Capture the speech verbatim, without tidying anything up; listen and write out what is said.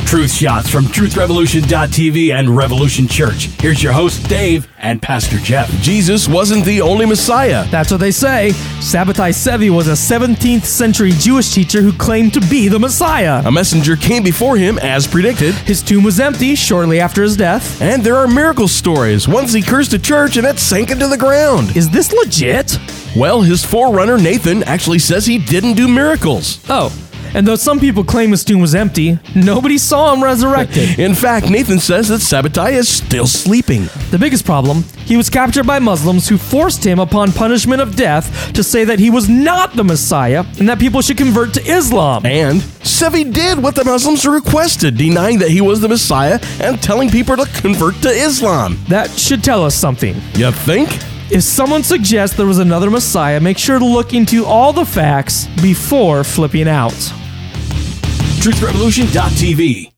Truth shots from truth revolution dot t v and Revolution Church. Here's your host, Dave, and Pastor Jeff. Jesus wasn't the only Messiah. That's what they say. Sabbatai Sevi was a seventeenth century Jewish teacher who claimed to be the Messiah. A messenger came before him as predicted. His tomb was empty shortly after his death. And there are miracle stories. Once he cursed a church and it sank into the ground. Is this legit? Well, his forerunner, Nathan, actually says he didn't do miracles. Oh. And though some people claim his tomb was empty, nobody saw him resurrected. In fact, Nathan says that Sabbatai is still sleeping. The biggest problem, he was captured by Muslims who forced him upon punishment of death to say that he was not the Messiah and that people should convert to Islam. And Sevi did what the Muslims requested, denying that he was the Messiah and telling people to convert to Islam. That should tell us something. You think? If someone suggests there was another Messiah, make sure to look into all the facts before flipping out. truth revolution dot t v